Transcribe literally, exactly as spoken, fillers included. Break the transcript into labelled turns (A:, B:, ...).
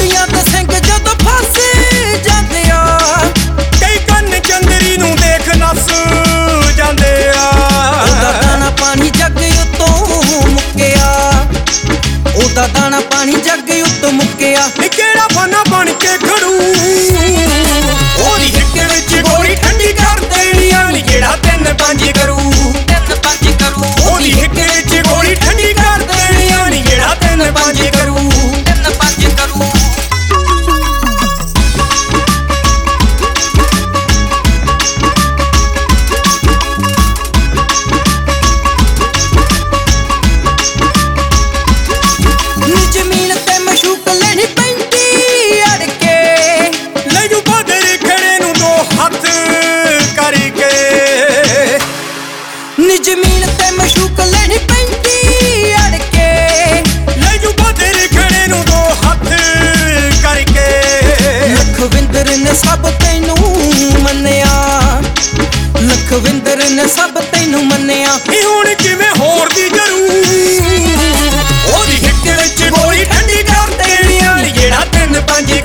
A: ਕੁੜੀਆਂ ਤੇ ਸਿੰਘ ਜਦੋਂ ਫਸ ਜਾਂਦੇ ਆ,
B: ਕਈ ਕੰਨ ਚੰਦਰੀ ਨੂੰ ਦੇਖ ਨੱਸ ਜਾਂਦੇ ਆ।
A: ਉਹਦਾ ਦਾਣਾ ਪਾਣੀ ਜੱਗ ਉੱਤੋਂ ਮੁੱਕਿਆ, ਉਹਦਾ ਦਾਣਾ ਪਾਣੀ ਜੱਗ ਉੱਤੋਂ ਮੁੱਕਿਆ।
B: ਨੀ ਕਿਹੜਾ ਫਾਨਾ ਬਣ ਕੇ ਖੜੂ, ਉਹਦੀ ਹਿੱਕ ਵਿੱਚ ਗੋਲੀ ਠੰਡੀ ਕਰ ਦੇਣੀ ਆ। ਨੀ ਜਿਹੜਾ ਤਿੰਨ ਪੰਜ ਕਰੂ,
A: ਤਿੰਨ ਪੰਜ ਕਰੂ,
B: ਉਹਦੀ ਹਿੱਕ ਵਿੱਚ ਗੋਲੀ ਠੰਡੀ ਕਰ ਦੇਣੀ ਆ। ਨੀ ਜਿਹੜਾ ਤਿੰਨ ਪੰਜ ਕਰੂ,
A: ਤਿੰਨ ਪੰਜ ਕਰੂ। ਨੀ ਜ਼ਮੀਨ ਤੇ ਮਸ਼ੂਕ ਲੈਣੀ ਪੈਂਦੀ ਅੜ ਕੇ,
B: ਲੈ ਜੂ ਬਦਰ ਖੜੇ ਨੂੰ ਦੋ ਹੱਥ ਕਰਕੇ।
A: ਨੀ ਜ਼ਮੀਨ ਤੇ ਮਸ਼ੂਕ ਲੈਣੀ ਪੈਂਦੀ ਅੜ ਕੇ,
B: ਲੈ ਜੂ ਬਦਰ ਖੜੇ ਨੂੰ ਦੋ ਹੱਥ ਕਰਕੇ।
A: ਲਖਵਿੰਦਰ ਨੇ ਸਭ ਤੈਨੂੰ ਮੰਨਿਆ, ਲਖਵਿੰਦਰ ਨੇ ਸਭ ਤੈਨੂੰ ਮੰਨਿਆ।
B: ਨੀ ਹੁਣ ਕਿਵੇਂ ਹੋਰ ਦੀ ਜਰੂ, ਉਹਦੀ ਹਿੱਕ ਵਿੱਚ ਗੋਲੀ ਠੰਡੀ ਕਰ ਦੇਣੀ ਆ। ਨੀ ਜਿਹੜਾ ਤਿੰਨ ਪੰਜ